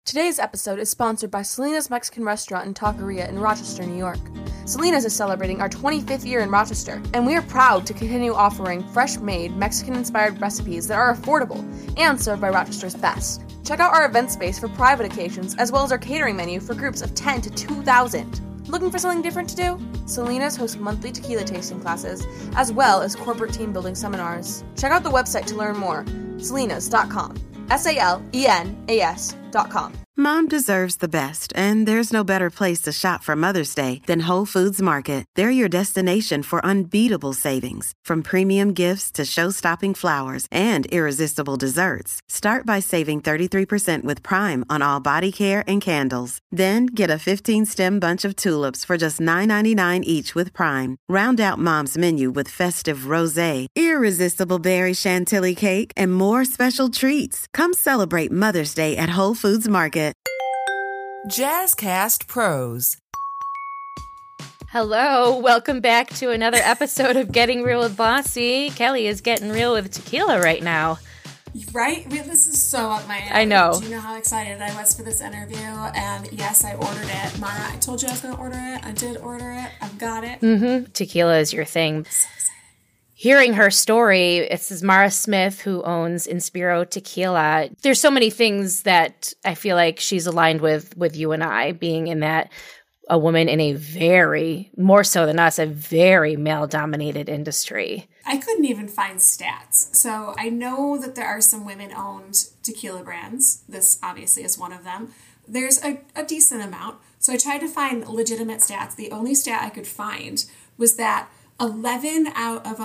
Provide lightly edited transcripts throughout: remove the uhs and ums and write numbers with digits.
Today's episode is sponsored by Selena's Mexican Restaurant and Taqueria in Rochester, New York. Selena's is celebrating our 25th year in Rochester, and we are proud to continue offering fresh-made, Mexican-inspired recipes that are affordable and served by Rochester's best. Check out our event space for private occasions, as well as our catering menu for groups of 10 to 2,000. Looking for something different to do? Selena's hosts monthly tequila tasting classes, as well as corporate team building seminars. Check out the website to learn more, selenas.com. SALENAS.com. Mom deserves the best, and there's no better place to shop for Mother's Day than Whole Foods Market. They're your destination for unbeatable savings, from premium gifts to show-stopping flowers and irresistible desserts. Start by saving 33% with Prime on all body care and candles. Then get a 15-stem bunch of tulips for just $9.99 each with Prime. Round out Mom's menu with festive rosé, irresistible berry chantilly cake, and more special treats. Come celebrate Mother's Day at Whole Foods Market. Jazzcast Pros. Hello, welcome back to another episode of Getting Real with Bossy. Kelly is getting real with tequila right now. Right? I mean, this is so up my alley. I know. Do you know how excited I was for this interview? And yes, I ordered it. Mara, I told you I was going to order it. I did order it. I've got it. Mm-hmm. Tequila is your thing. Hearing her story, this is Mara Smith, who owns Inspiro Tequila. There's so many things that I feel like she's aligned with you and I, being in that a woman in a very, more so than us, a very male-dominated industry. I couldn't even find stats. So I know that there are some women-owned tequila brands. This obviously is one of them. There's a decent amount. So I tried to find legitimate stats. The only stat I could find was that 11 out of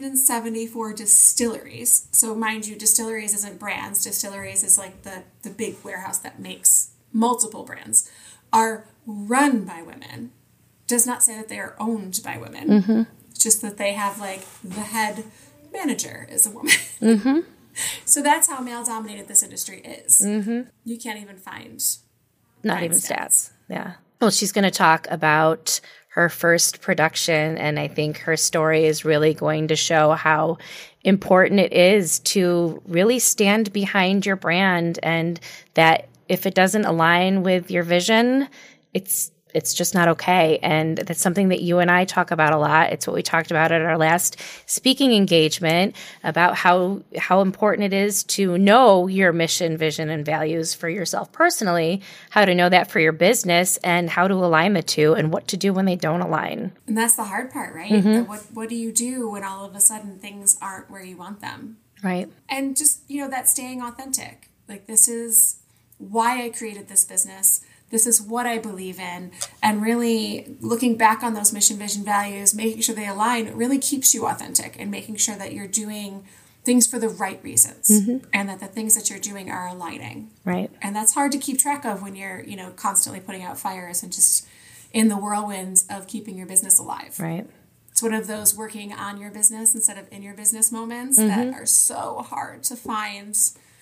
174 distilleries, so mind you, distilleries isn't brands, distilleries is like the big warehouse that makes multiple brands, are run by women. Does not say that they are owned by women. Mm-hmm. It's just that they have like the head manager is a woman. Mm-hmm. So that's how male-dominated this industry is. Mm-hmm. You can't even find not even stats. Yeah. Well, she's going to talk about her first production, and I think her story is really going to show how important it is to really stand behind your brand, and that if it doesn't align with your vision, it's just not okay. And that's something that you and I talk about a lot. It's what we talked about at our last speaking engagement about how important it is to know your mission, vision, and values for yourself personally, how to know that for your business, and how to align the two, and what to do when they don't align. And that's the hard part, right? Mm-hmm. What do you do when all of a sudden things aren't where you want them? Right. And just, that staying authentic. Like, this is why I created this business. This is what I believe in, and really looking back on those mission, vision, values, making sure they align, really keeps you authentic, and making sure that you're doing things for the right reasons, mm-hmm. and that the things that you're doing are aligning. Right. And that's hard to keep track of when you're, constantly putting out fires and just in the whirlwinds of keeping your business alive. Right. It's one of those working on your business instead of in your business moments mm-hmm. that are so hard to find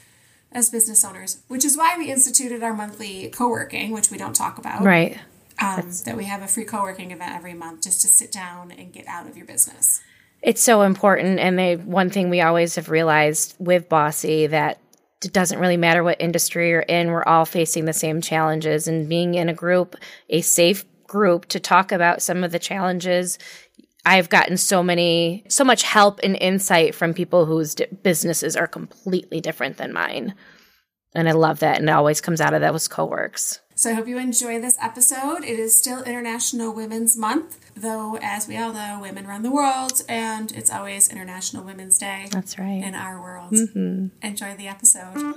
as business owners, which is why we instituted our monthly co-working, which we don't talk about. Right. That we have a free co-working event every month just to sit down and get out of your business. It's so important. And one thing we always have realized with Bossy, that it doesn't really matter what industry you're in, we're all facing the same challenges. And being in a group, a safe group to talk about some of the challenges, I've gotten so much help and insight from people whose businesses are completely different than mine. And I love that. And it always comes out of those co-works. So I hope you enjoy this episode. It is still International Women's Month, though, as we all know, women run the world, and it's always International Women's Day. That's right. In our world. Mm-hmm. Enjoy the episode.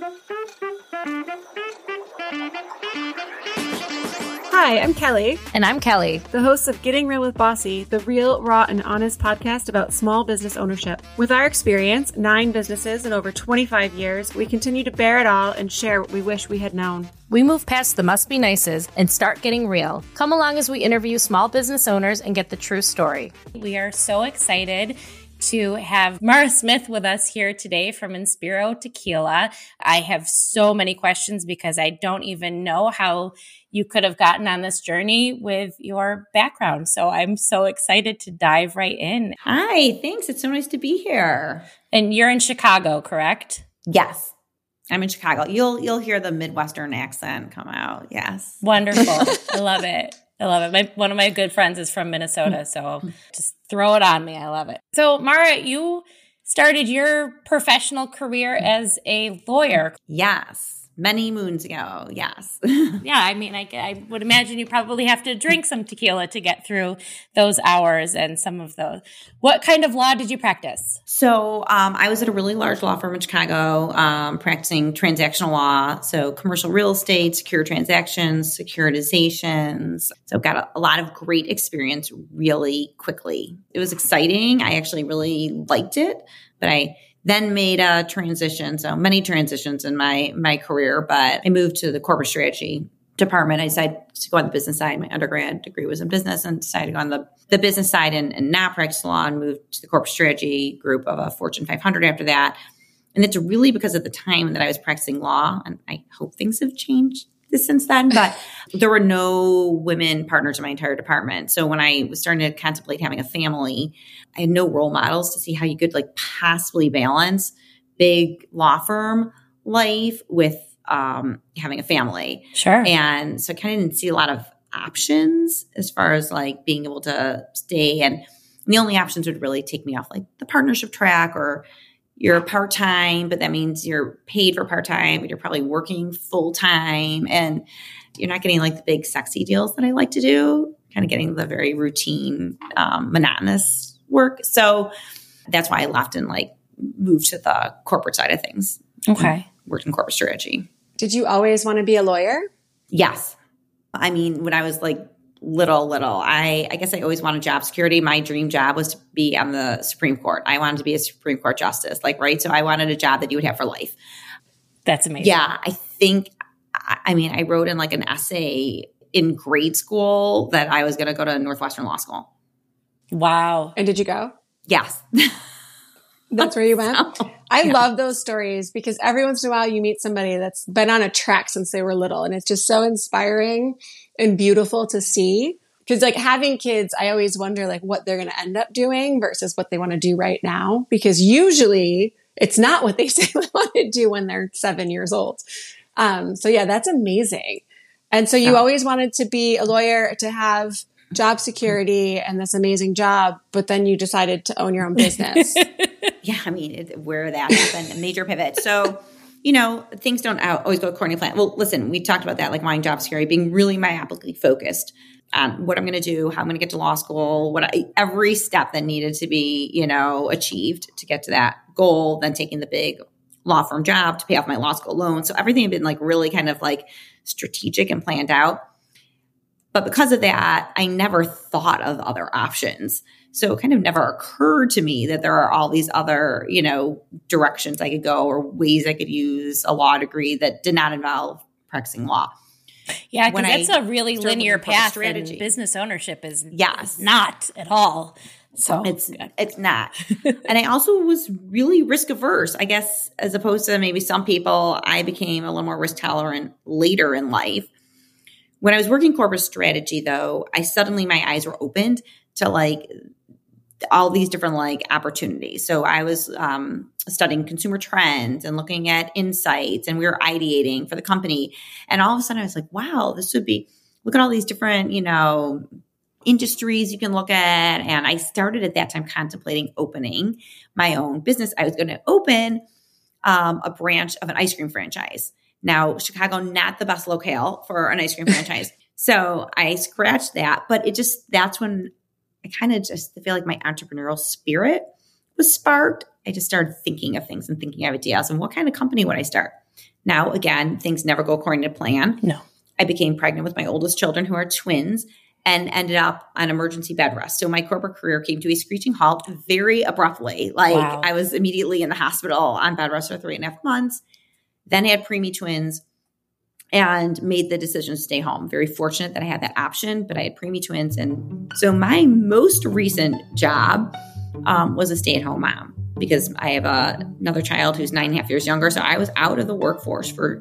Hi, I'm Kelly. And I'm Kelly, the hosts of Getting Real with Bossy, the real, raw, and honest podcast about small business ownership. With our experience, 9 businesses and over 25 years, we continue to bear it all and share what we wish we had known. We move past the must be nices and start getting real. Come along as we interview small business owners and get the true story. We are so excited to have Mara Smith with us here today from Inspiro Tequila. I have so many questions because I don't even know how you could have gotten on this journey with your background. So I'm so excited to dive right in. Hi, thanks. It's so nice to be here. And you're in Chicago, correct? Yes. I'm in Chicago. You'll hear the Midwestern accent come out. Yes. Wonderful. I love it. I love it. One of my good friends is from Minnesota, so just throw it on me. I love it. So, Mara, you started your professional career as a lawyer. Yes. Many moons ago. Yes. Yeah. I mean, I would imagine you probably have to drink some tequila to get through those hours and some of those. What kind of law did you practice? So I was at a really large law firm in Chicago practicing transactional law. So commercial real estate, secure transactions, securitizations. So got a lot of great experience really quickly. It was exciting. I actually really liked it, but I then made a transition. So many transitions in my career, but I moved to the corporate strategy department. I decided to go on the business side. My undergrad degree was in business and decided to go on the business side and not practice law and moved to the corporate strategy group of a Fortune 500 after that. And it's really because of the time that I was practicing law, and I hope things have changed since then, but there were no women partners in my entire department. So when I was starting to contemplate having a family, I had no role models to see how you could possibly balance big law firm life with having a family. Sure. And so I kind of didn't see a lot of options as far as being able to stay. And the only options would really take me off the partnership track, or you're part-time, but that means you're paid for part-time, but you're probably working full-time, and you're not getting the big sexy deals that I like to do, kind of getting the very routine, monotonous work. So that's why I left and moved to the corporate side of things. Okay. Worked in corporate strategy. Did you always want to be a lawyer? Yes. I mean, when I was little, I guess I always wanted job security. My dream job was to be on the Supreme Court. I wanted to be a Supreme Court justice, right? So I wanted a job that you would have for life. That's amazing. Yeah. I wrote in an essay in grade school that I was going to go to Northwestern Law School. Wow. And did you go? Yes. That's where you went? I Yeah. love those stories because every once in a while you meet somebody that's been on a track since they were little, and it's just so inspiring and beautiful to see. Because having kids, I always wonder what they're going to end up doing versus what they want to do right now. Because usually it's not what they say they want to do when they're 7 years old. So yeah, that's amazing. And so you always wanted to be a lawyer, to have job security and this amazing job, but then you decided to own your own business. Yeah, where that happened, a major pivot. So, things don't always go according to plan. Well, listen, we talked about that, wanting job security, being really myopically focused on what I'm going to do, how I'm going to get to law school, every step that needed to be, achieved to get to that goal, then taking the big law firm job to pay off my law school loan. So everything had been really kind of strategic and planned out. But because of that, I never thought of other options. So it kind of never occurred to me that there are all these other, directions I could go or ways I could use a law degree that did not involve practicing law. Yeah, because that's a really linear path, and business ownership is not at all. So it's not. And I also was really risk averse, I guess, as opposed to maybe some people. I became a little more risk tolerant later in life. When I was working corporate strategy, though, my eyes were opened to all these different opportunities. So I was studying consumer trends and looking at insights, and we were ideating for the company. And all of a sudden I was wow, this would be, look at all these different, industries you can look at. And I started at that time contemplating opening my own business. I was going to open a branch of an ice cream franchise. Now, Chicago, not the best locale for an ice cream franchise. So I scratched that, but that's when I kind of just feel my entrepreneurial spirit was sparked. I just started thinking of things and thinking of ideas and what kind of company would I start? Now, again, things never go according to plan. No. I became pregnant with my oldest children, who are twins, and ended up on emergency bed rest. So my corporate career came to a screeching halt very abruptly. Wow. I was immediately in the hospital on bed rest for 3.5 months. Then I had preemie twins and made the decision to stay home. Very fortunate that I had that option, but I had preemie twins. And so my most recent job was a stay-at-home mom, because I have another child who's 9.5 years younger. So I was out of the workforce for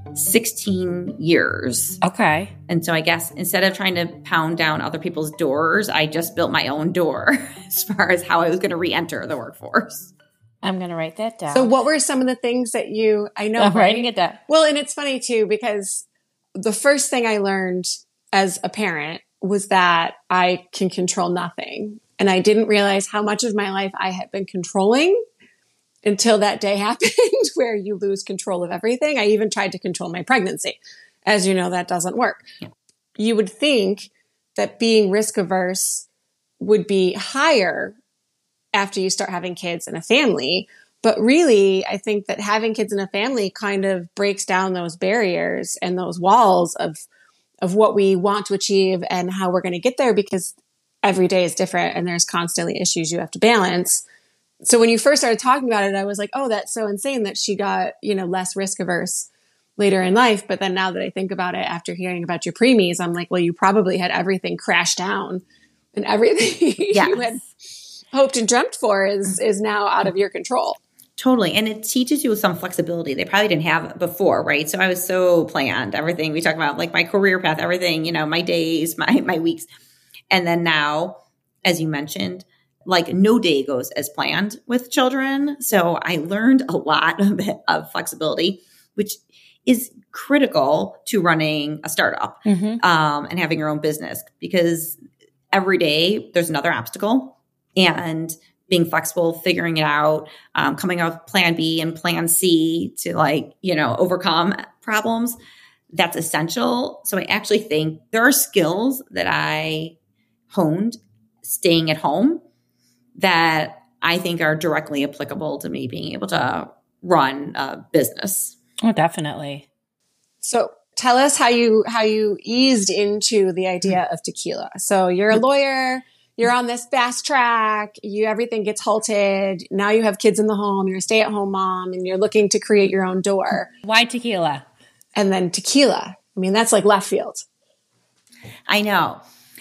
16 years. Okay. And so I guess instead of trying to pound down other people's doors, I just built my own door as far as how I was going to re-enter the workforce. I'm going to write that down. So what were some of the things that I know. I'm writing it down. Well, and it's funny too, because the first thing I learned as a parent was that I can control nothing. And I didn't realize how much of my life I had been controlling until that day happened where you lose control of everything. I even tried to control my pregnancy. As you know, that doesn't work. Yeah. You would think that being risk averse would be higher after you start having kids and a family. But really, I think that having kids in a family kind of breaks down those barriers and those walls of what we want to achieve and how we're going to get there, because every day is different and there's constantly issues you have to balance. So when you first started talking about it, I was like, oh, that's so insane that she got, less risk averse later in life. But then now that I think about it, after hearing about your preemies, I'm like, well, you probably had everything crash down and everything you had hoped and dreamt for is now out of your control. Totally. And it teaches you some flexibility they probably didn't have before, right? So I was so planned, everything we talk about, like my career path, everything, my days, my weeks. And then now, as you mentioned, like no day goes as planned with children. So I learned a lot of flexibility, which is critical to running a startup and having your own business, because every day there's another obstacle, and being flexible, figuring it out, coming up with plan B and plan C to overcome problems. That's essential. So I actually think there are skills that I honed staying at home that I think are directly applicable to me being able to run a business. Oh, definitely. So tell us how you eased into the idea of tequila. So you're a lawyer, you're on this fast track, everything gets halted. Now you have kids in the home, you're a stay-at-home mom, and you're looking to create your own door. Why tequila? And then tequila. I mean, that's like left field. I know.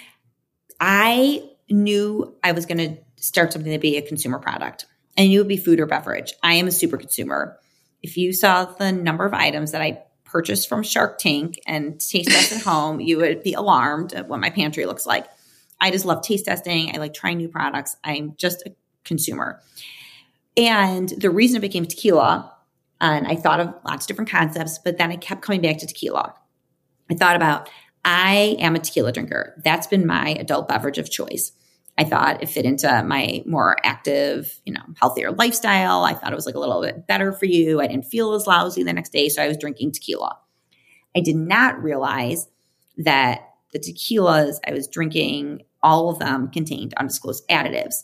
I knew I was going to start something to be a consumer product. I knew it would be food or beverage. I am a super consumer. If you saw the number of items that I purchased from Shark Tank and taste test at home, you would be alarmed at what my pantry looks like. I just love taste testing. I like trying new products. I'm just a consumer. And the reason it became tequila, and I thought of lots of different concepts, but then I kept coming back to tequila. I thought about, I am a tequila drinker. That's been my adult beverage of choice. I thought it fit into my more active, healthier lifestyle. I thought it was like a little bit better for you. I didn't feel as lousy the next day, so I was drinking tequila. I did not realize that the tequilas I was drinking, all of them contained undisclosed additives.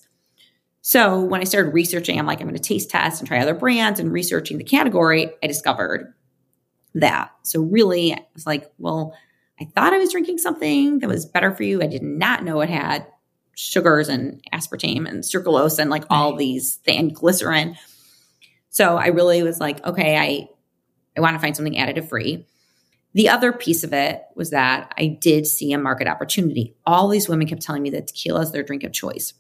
So when I started researching, I'm like, I'm going to taste test and try other brands, and researching the category, I discovered that. So really, I was like, well, I thought I was drinking something that was better for you. I did not know it had sugars and aspartame and sucralose and all these things, glycerin. So I really was like, okay, I want to find something additive free. The other piece of it was that I did see a market opportunity. All these women kept telling me that tequila is their drink of choice.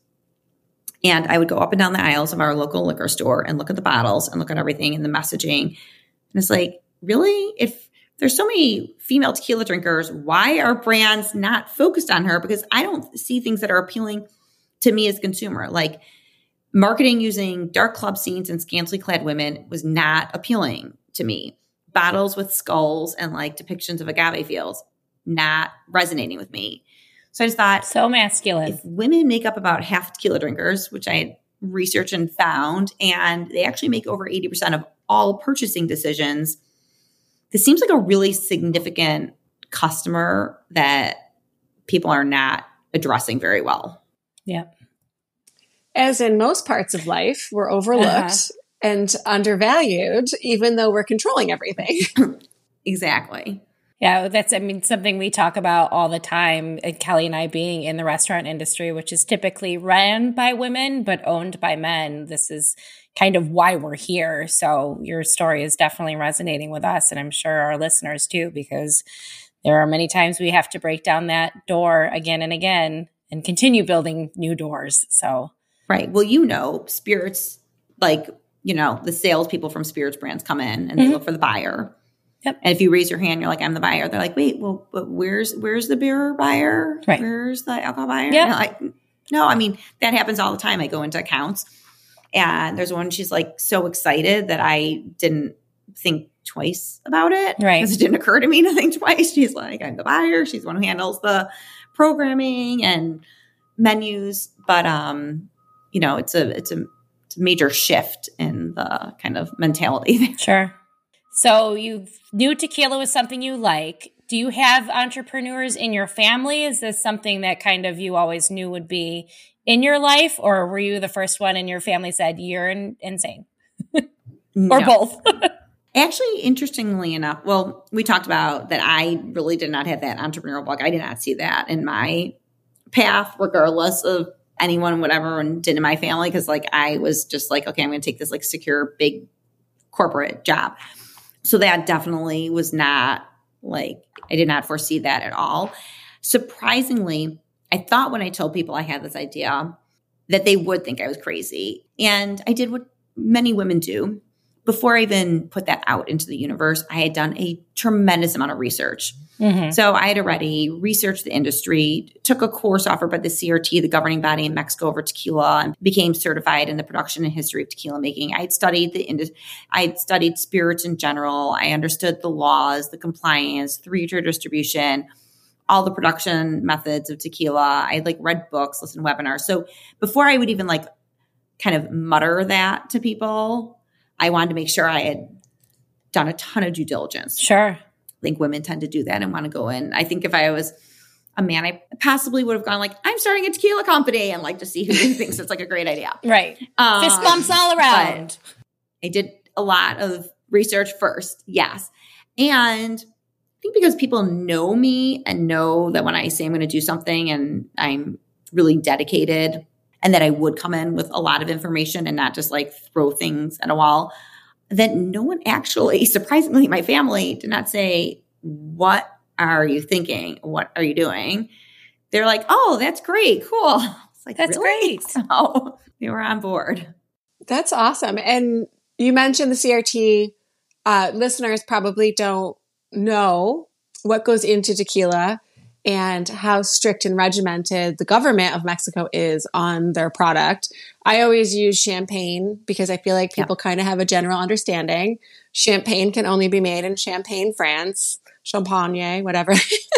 And I would go up and down the aisles of our local liquor store and look at the bottles and look at everything and the messaging. And it's like, really? If there's so many female tequila drinkers, why are brands not focused on her? Because I don't see things that are appealing to me as a consumer. Like marketing using dark club scenes and scantily clad women was not appealing to me. Bottles with skulls and depictions of agave fields, not resonating with me. So I just thought, so masculine. If women make up about half tequila drinkers, which I had researched and found, and they actually make over 80% of all purchasing decisions, this seems like a really significant customer that people are not addressing very well. Yeah. As in most parts of life, we're overlooked and undervalued, even though we're controlling everything. Exactly. Yeah, that's, something we talk about all the time, Kelly and I being in the restaurant industry, which is typically run by women, but owned by men. This is kind of why we're here. So your story is definitely resonating with us, and I'm sure our listeners too, because there are many times we have to break down that door again and again and continue building new doors. So, right. Well, spirits, the salespeople from spirits brands come in and they look for the buyer. Yep. And if you raise your hand, you're like, I'm the buyer. They're like, wait, well, but where's the beer buyer? Right. Where's the alcohol buyer? Yeah. No, that happens all the time. I go into accounts And there's one, she's like so excited that I didn't think twice about it. Right. Because it didn't occur to me to think twice. She's like, I'm the buyer. She's the one who handles the programming and menus. But, it's a major shift in the kind of mentality there. Sure. So you knew tequila was something you like. Do you have entrepreneurs in your family? Is this something that kind of you always knew would be in your life? Or were you the first one and your family said, you're insane? Or both? Actually, interestingly enough, well, we talked about that I really did not have that entrepreneurial bug. I did not see that in my path, regardless of anyone, whatever, and did in my family. Because like I was just like, okay, I'm going to take this like secure, big corporate job. So that definitely was not like, I did not foresee that at all. Surprisingly, I thought when I told people I had this idea that they would think I was crazy. And I did what many women do. Before I even put that out into the universe, I had done a tremendous amount of research. Mm-hmm. So I had already researched the industry, took a course offered by the CRT, the governing body in Mexico over tequila, and became certified in the production and history of tequila making. I had studied I had studied spirits in general. I understood the laws, the compliance, the retail distribution, all the production methods of tequila. I had like read books, listened to webinars. So before I would even like kind of mutter that to people, I wanted to make sure I had done a ton of due diligence. Sure. I think women tend to do that and want to go in. I think if I was a man, I possibly would have gone like, I'm starting a tequila company and like to see who thinks it's like a great idea. Right. Fist bumps all around. I did a lot of research first. Yes. And I think because people know me and know that when I say I'm going to do something and I'm really dedicated and that I would come in with a lot of information and not just like throw things at a wall, that no one actually, surprisingly, my family did not say, what are you thinking? What are you doing? They're like, oh, that's great. Cool. It's like, that's really? great. So they were on board. That's awesome. And you mentioned the CRT. Listeners probably don't know what goes into tequila and how strict and regimented the government of Mexico is on their product. I always use champagne because I feel like people kind of have a general understanding. Champagne can only be made in Champagne, France, Champagne, whatever.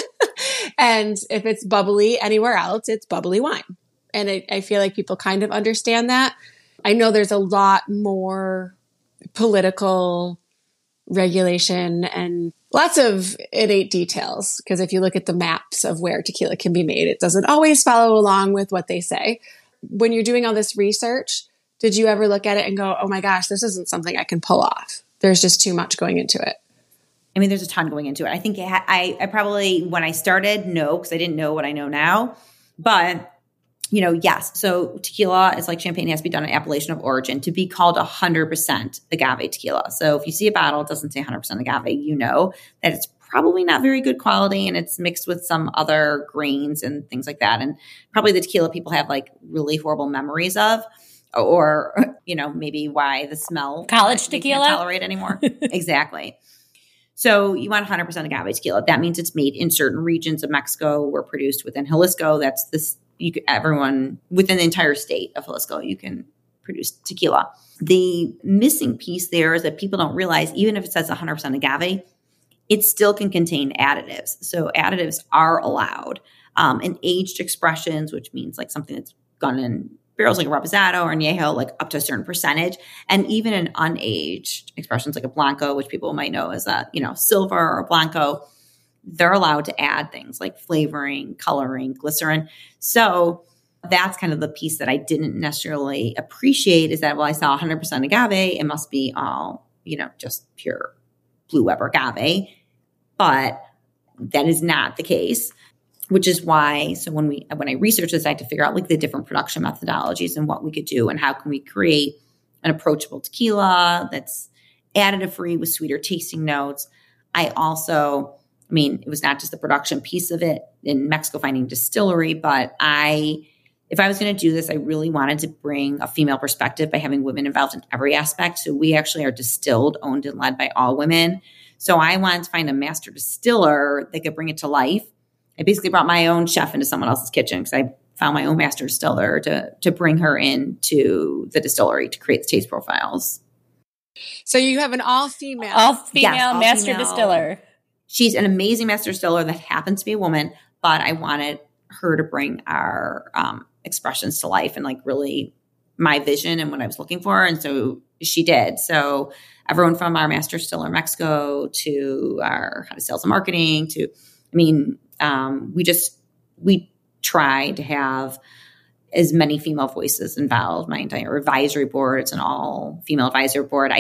And if it's bubbly anywhere else, it's bubbly wine. And I feel like people kind of understand that. I know there's a lot more political regulation and lots of innate details, because if you look at the maps of where tequila can be made, it doesn't always follow along with what they say. When you're doing all this research, did you ever look at it and go, oh my gosh, this isn't something I can pull off? There's just too much going into it. I mean, there's a ton going into it. I think I probably, when I started, no, because I didn't know what I know now. But, yes. So tequila is like champagne, has to be done in appellation of origin to be called 100% agave tequila. So if you see a bottle, it doesn't say 100% agave, you know that it's probably not very good quality and it's mixed with some other grains and things like that. And probably the tequila people have like really horrible memories of, or, maybe why the smell. College tequila? Can't tolerate anymore. Exactly. So you want 100% agave tequila. That means it's made in certain regions of Mexico or produced within Jalisco. That's this. Everyone within the entire state of Jalisco, you can produce tequila. The missing piece there is that people don't realize, even if it says 100% agave, it still can contain additives. So additives are allowed in aged expressions, which means like something that's gone in barrels like a reposado or añejo, like up to a certain percentage. And even in unaged expressions like a blanco, which people might know as a, silver or blanco, they're allowed to add things like flavoring, coloring, glycerin. So that's kind of the piece that I didn't necessarily appreciate, is that, well, I saw 100% agave. It must be all, just pure Blue Weber agave. But that is not the case, which is why, so when I researched this, I had to figure out like the different production methodologies and what we could do and how can we create an approachable tequila that's additive free with sweeter tasting notes. It was not just the production piece of it in Mexico finding distillery, but if I was going to do this, I really wanted to bring a female perspective by having women involved in every aspect. So we actually are distilled, owned, and led by all women. So I wanted to find a master distiller that could bring it to life. I basically brought my own chef into someone else's kitchen because I found my own master distiller to bring her into the distillery to create the taste profiles. So you have an all-female master distiller. She's an amazing master distiller that happens to be a woman, but I wanted her to bring our expressions to life and like really my vision and what I was looking for. And so she did. So everyone from our master distiller in Mexico to our head of sales and marketing we try to have as many female voices involved. My entire advisory board, it's an all female advisory board.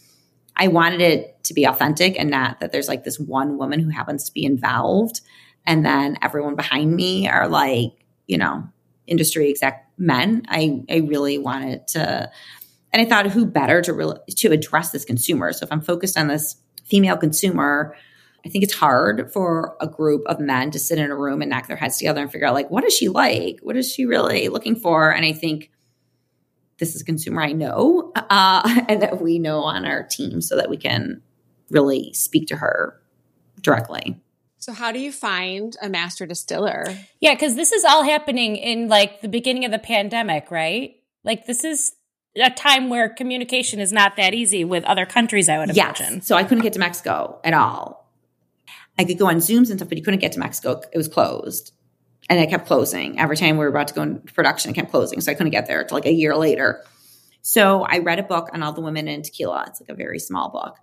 I wanted it to be authentic and not that there's like this one woman who happens to be involved. And then everyone behind me are like, industry exec men. I really wanted to, and I thought who better to address this consumer. So if I'm focused on this female consumer, I think it's hard for a group of men to sit in a room and knock their heads together and figure out like, what is she like? What is she really looking for? And I think this is a consumer I know and that we know on our team so that we can really speak to her directly. So how do you find a master distiller? Yeah, because this is all happening in like the beginning of the pandemic, right? Like this is a time where communication is not that easy with other countries, I would imagine. So I couldn't get to Mexico at all. I could go on Zooms and stuff, but you couldn't get to Mexico. It was closed. And it kept closing. Every time we were about to go into production, it kept closing. So I couldn't get there until like a year later. So I read a book on all the women in tequila. It's like a very small book.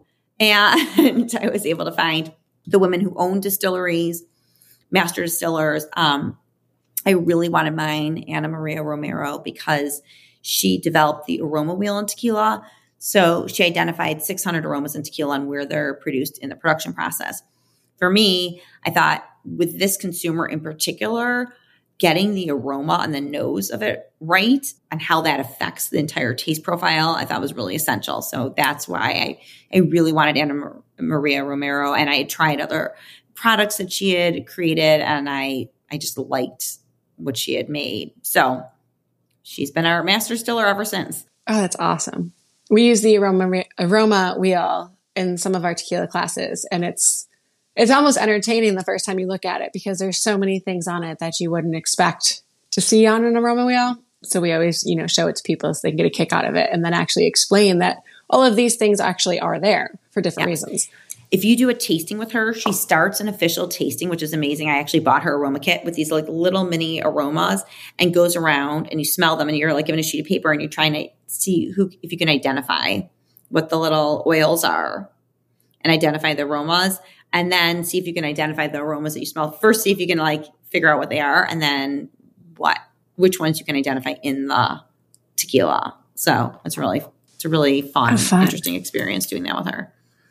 And I was able to find the women who own distilleries, master distillers. I really wanted mine, Ana Maria Romero, because she developed the aroma wheel in tequila. So she identified 600 aromas in tequila and where they're produced in the production process. For me, I thought with this consumer in particular, getting the aroma and the nose of it right and how that affects the entire taste profile, I thought was really essential. So that's why I really wanted Ana Maria Romero, and I had tried other products that she had created, and I just liked what she had made. So she's been our master distiller ever since. Oh, that's awesome. We use the aroma wheel in some of our tequila classes, and it's almost entertaining the first time you look at it because there's so many things on it that you wouldn't expect to see on an aroma wheel. So we always, show it to people so they can get a kick out of it and then actually explain that all of these things actually are there for different reasons. If you do a tasting with her, she starts an official tasting, which is amazing. I actually bought her aroma kit with these like little mini aromas and goes around and you smell them and you're like given a sheet of paper and you're trying to see if you can identify what the little oils are and identify the aromas. And then see if you can identify the aromas that you smell. First, see if you can like figure out what they are, and then which ones you can identify in the tequila. So it's a really fun, interesting experience doing that with her.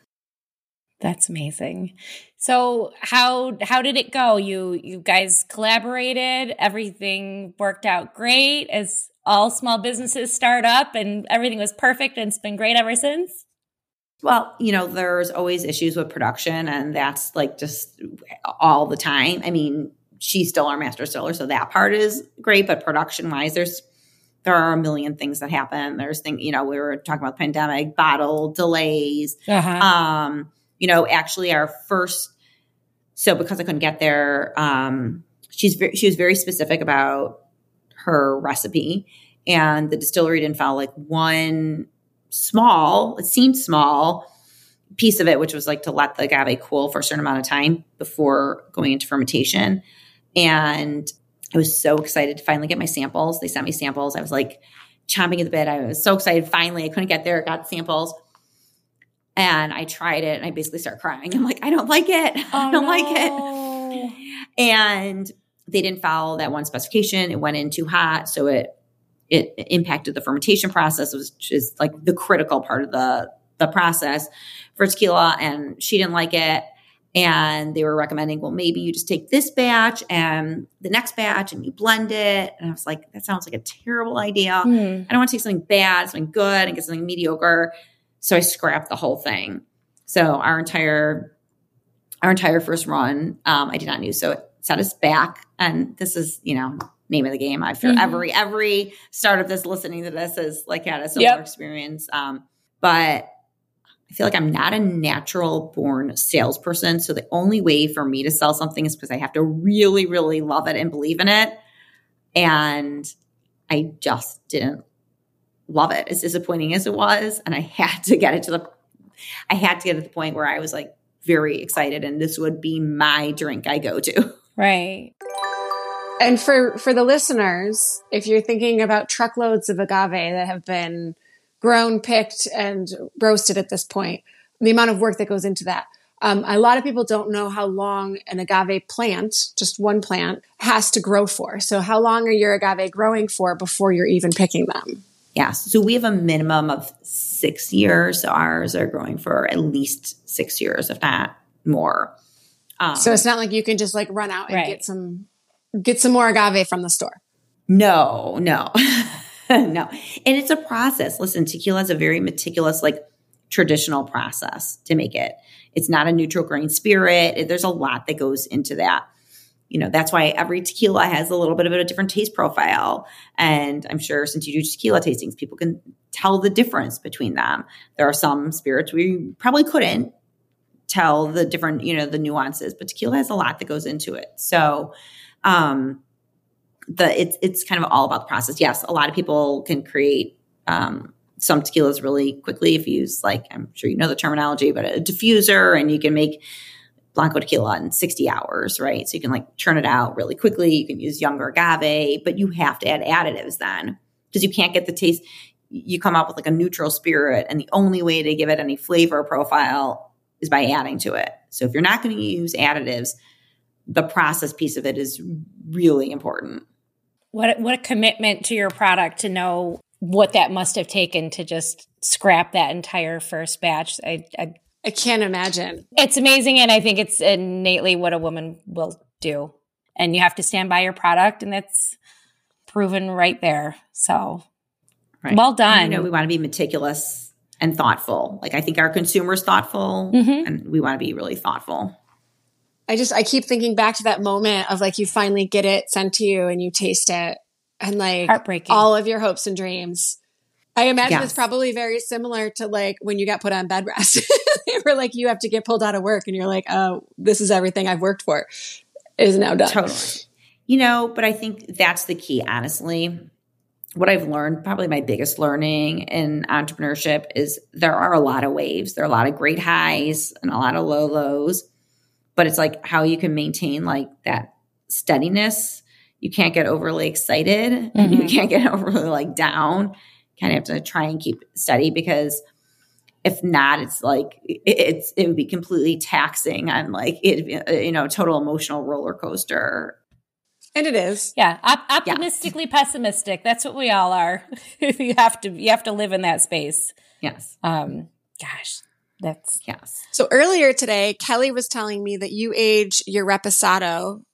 That's amazing. So how did it go? You guys collaborated. Everything worked out great as all small businesses start up, and everything was perfect, and it's been great ever since. Well, there's always issues with production, and that's like just all the time. I mean, she's still our master distiller, so that part is great. But production-wise, there are a million things that happen. There's things, we were talking about the pandemic, bottle delays. Uh-huh. Actually our first, so because I couldn't get there, she was very specific about her recipe, and the distillery didn't follow like one it seemed small piece of it, which was like to let the agave cool for a certain amount of time before going into fermentation. And I was so excited to finally get my samples. They sent me samples. I was like chomping at the bit. I was so excited. Finally, I couldn't get there. Got samples. And I tried it and I basically started crying. I'm like, I don't like it. I don't like it. And they didn't follow that one specification. It went in too hot. So it impacted the fermentation process, which is like the critical part of the process for tequila. And she didn't like it. And they were recommending, well, maybe you just take this batch and the next batch and you blend it. And I was like, that sounds like a terrible idea. I don't want to take something bad, something good, and get something mediocre. So I scrapped the whole thing. So our entire first run, I did not use. So it set us back. And this is, name of the game. I'm sure every startup that's listening to this has like had a similar experience. But I feel like I'm not a natural born salesperson. So the only way for me to sell something is because I have to really, really love it and believe in it. And I just didn't love it, as disappointing as it was. And I had to get it to the point where I was like very excited, and this would be my drink I go to. Right. And for the listeners, if you're thinking about truckloads of agave that have been grown, picked, and roasted at this point, the amount of work that goes into that. A lot of people don't know how long an agave plant, just one plant, has to grow for. So how long are your agave growing for before you're even picking them? Yes. So we have a minimum of 6 years. So ours are growing for at least 6 years, if not more. So it's not like you can just like run out and get some more agave from the store. No. No. And it's a process. Listen, tequila is a very meticulous, like traditional process to make it. It's not a neutral grain spirit. There's a lot that goes into that. You know, that's why every tequila has a little bit of a different taste profile. And I'm sure since you do tequila tastings, people can tell the difference between them. There are some spirits where you probably couldn't tell the different, the nuances, but tequila has a lot that goes into it. So, it's kind of all about the process. Yes, a lot of people can create some tequilas really quickly if you use, like, I'm sure you know the terminology, but a diffuser, and you can make Blanco tequila in 60 hours, right? So you can like churn it out really quickly. You can use younger agave, but you have to add additives then, because you can't get the taste. You come up with like a neutral spirit, and the only way to give it any flavor profile is by adding to it. So if you're not going to use additives, the process piece of it is really important. What a commitment to your product to know what that must have taken to just scrap that entire first batch. I can't imagine. It's amazing, and I think it's innately what a woman will do. And you have to stand by your product, and that's proven right there. So, right. Well done. We want to be meticulous and thoughtful. Like, I think our consumer's thoughtful, and we want to be really thoughtful. I keep thinking back to that moment of like, you finally get it sent to you and you taste it, and like heartbreaking. All of your hopes and dreams. I imagine it's probably very similar to like when you got put on bed rest. They were like, you have to get pulled out of work, and you're like, oh, this is everything I've worked for is now done. Totally. But I think that's the key, honestly. What I've learned, probably my biggest learning in entrepreneurship, is there are a lot of waves. There are a lot of great highs and a lot of low lows, but it's like how you can maintain like that steadiness. You can't get overly excited, and you can't get overly like down. Kind of have to try and keep steady, because if not, it's like it would be completely taxing on like total emotional roller coaster. And it is, yeah, optimistically pessimistic. That's what we all are. You have to live in that space. Yes. Gosh, that's yes. So earlier today, Kelly was telling me that you age your Reposado.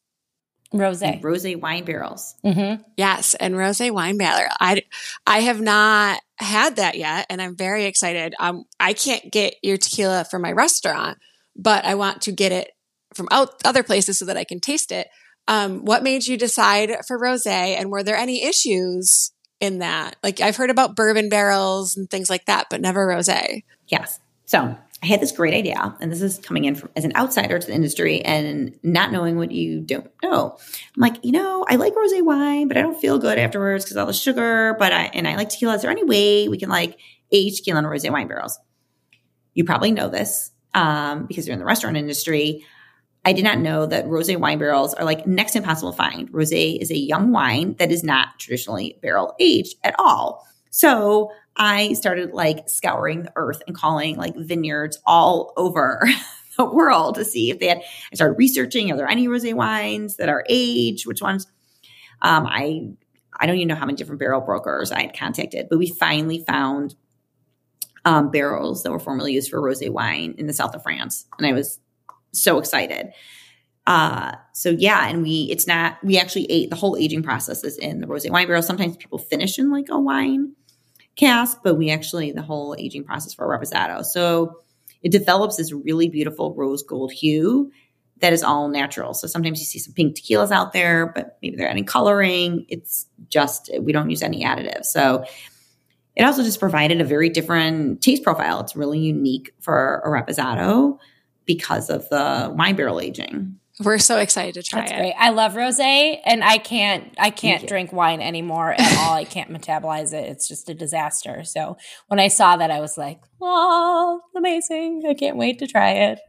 Rosé wine barrels. Mm-hmm. Yes, and rosé wine barrel. I have not had that yet, and I'm very excited. I can't get your tequila from my restaurant, but I want to get it from other places so that I can taste it. What made you decide for rosé, and were there any issues in that? Like, I've heard about bourbon barrels and things like that, but never rosé. Yes. So I had this great idea, and this is coming in as an outsider to the industry and not knowing what you don't know. I'm like, I like rosé wine, but I don't feel good afterwards because all the sugar. But I like tequila. Is there any way we can like age tequila in rosé wine barrels? You probably know this because you're in the restaurant industry. I did not know that rosé wine barrels are like next to impossible to find. Rosé is a young wine that is not traditionally barrel aged at all. So I started like scouring the earth and calling like vineyards all over the world to see if I started researching, are there any rosé wines that are aged? Which ones? I don't even know how many different barrel brokers I had contacted, but we finally found barrels that were formerly used for rosé wine in the south of France. And I was so excited. And we actually ate the whole aging process is in the rosé wine barrel. Sometimes people finish in like a wine cask, but the whole aging process for a Reposado. So it develops this really beautiful rose gold hue that is all natural. So sometimes you see some pink tequilas out there, but maybe they're adding coloring. It's just, we don't use any additives. So it also just provided a very different taste profile. It's really unique for a Reposado because of the wine barrel aging. We're so excited to try That's it. great. I love rosé, and I can't drink wine anymore at all. I can't metabolize it. It's just a disaster. So when I saw that, I was like, oh, amazing. I can't wait to try it.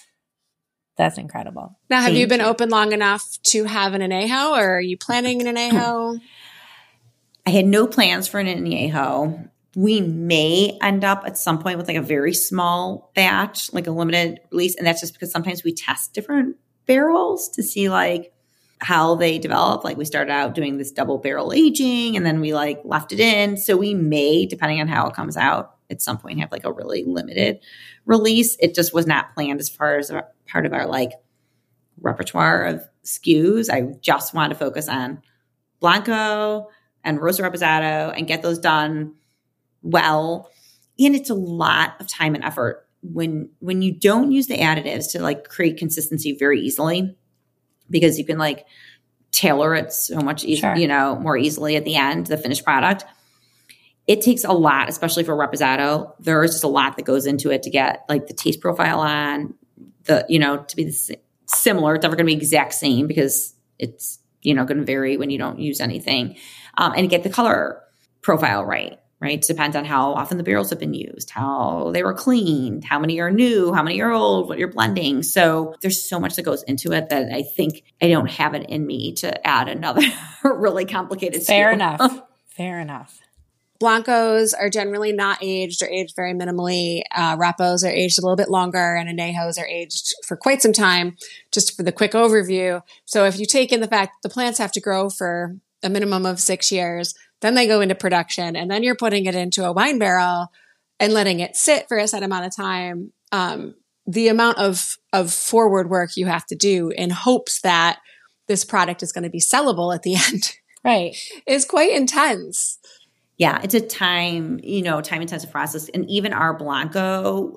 That's incredible. Now, have you been open long enough to have an añejo, or are you planning an añejo? I had no plans for an añejo. We may end up at some point with like a very small batch, like a limited release. And that's just because sometimes we test different barrels to see like how they develop. Like we started out doing this double barrel aging and then we like left it in. So we may, depending on how it comes out, at some point have like a really limited release. It just was not planned as far as part of our like repertoire of SKUs. I just wanted to focus on Blanco and Rosa Reposado and get those done well. And it's a lot of time and effort when you don't use the additives to like create consistency very easily, because you can like tailor it so much more easily at the end, the finished product. It takes a lot, especially for Reposado. There's just a lot that goes into it to get like the taste profile on to be similar. It's never going to be exact same because it's, going to vary when you don't use anything, and get the color profile right. Right. It depends on how often the barrels have been used, how they were cleaned, how many are new, how many are old, what you're blending. So there's so much that goes into it that I think I don't have it in me to add another really complicated Fair skill. enough. Blancos are generally not aged or aged very minimally. Repos are aged a little bit longer, and añejos are aged for quite some time, just for the quick overview. So if you take in the fact that the plants have to grow for a minimum of 6 years, then they go into production, and then you're putting it into a wine barrel and letting it sit for a set amount of time. The amount of forward work you have to do in hopes that this product is going to be sellable at the end, right, is quite intense. Yeah, it's a time-intensive process. And even our Blanco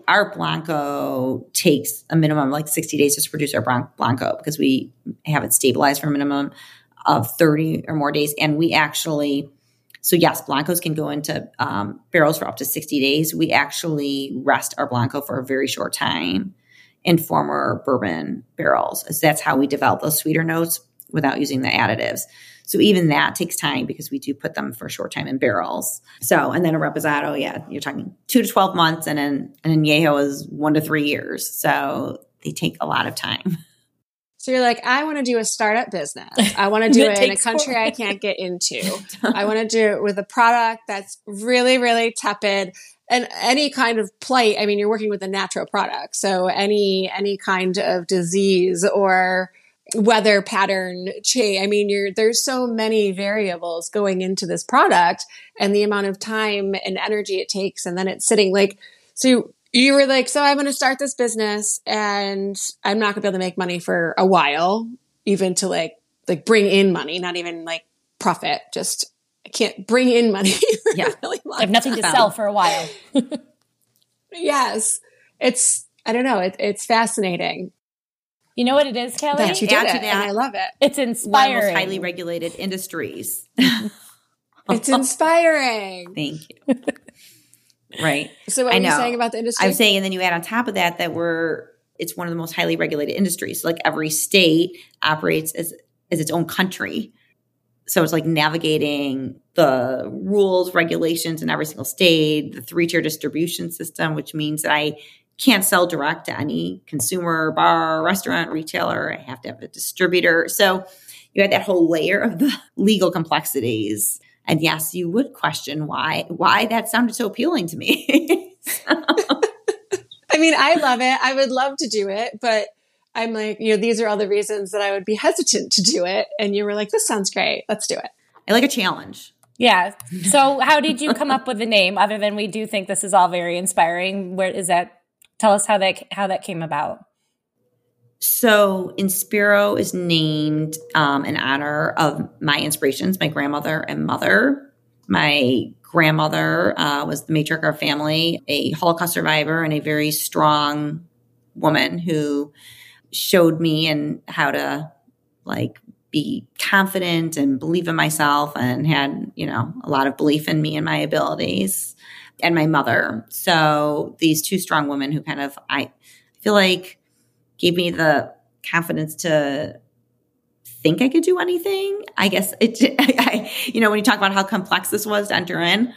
takes a minimum of like 60 days to produce our Blanco because we have it stabilized for a minimum of 30 or more days. And we actually, so yes, Blancos can go into barrels for up to 60 days. We actually rest our Blanco for a very short time in former bourbon barrels. So that's how we develop those sweeter notes without using the additives. So even that takes time because we do put them for a short time in barrels. So, and then a Reposado, you're talking 2 to 12 months, and an añejo is 1 to 3 years. So they take a lot of time. So you're like, I want to do a startup business. I want to do it in a country I can't get into. I want to do it with a product that's really, really tepid. And any kind of plight, I mean, you're working with a natural product. So any kind of disease or weather pattern change. I mean, there's so many variables going into this product and the amount of time and energy it takes. And then it's sitting like, so you were like, so I'm going to start this business and I'm not going to be able to make money for a while, even to like bring in money, not even like profit, just I can't bring in money. Yeah. Really I have nothing to sell for a while. Yes. I don't know. It's fascinating. You know what it is, Kelly? That you did it, and I love it. It's inspiring. One of the most highly regulated industries. It's inspiring. Thank you. Right. So what were you saying about the industry? I'm saying, and then you add on top of that it's one of the most highly regulated industries. So like every state operates as its own country. So it's like navigating the rules, regulations in every single state, the 3-tier distribution system, which means that I can't sell direct to any consumer, bar, restaurant, retailer. I have to have a distributor. So you had that whole layer of the legal complexities. And yes, you would question why that sounded so appealing to me. I mean, I love it. I would love to do it, but I'm like, these are all the reasons that I would be hesitant to do it. And you were like, this sounds great. Let's do it. I like a challenge. Yeah. So how did you come up with the name other than we do think this is all very inspiring? Where is that? Tell us how that came about. So Inspiro is named in honor of my inspirations, my grandmother and mother. My grandmother was the matriarch of our family, a Holocaust survivor and a very strong woman who showed me and how to like be confident and believe in myself and had, a lot of belief in me and my abilities, and my mother. So these two strong women who kind of, I feel like gave me the confidence to think I could do anything. I guess when you talk about how complex this was to enter in,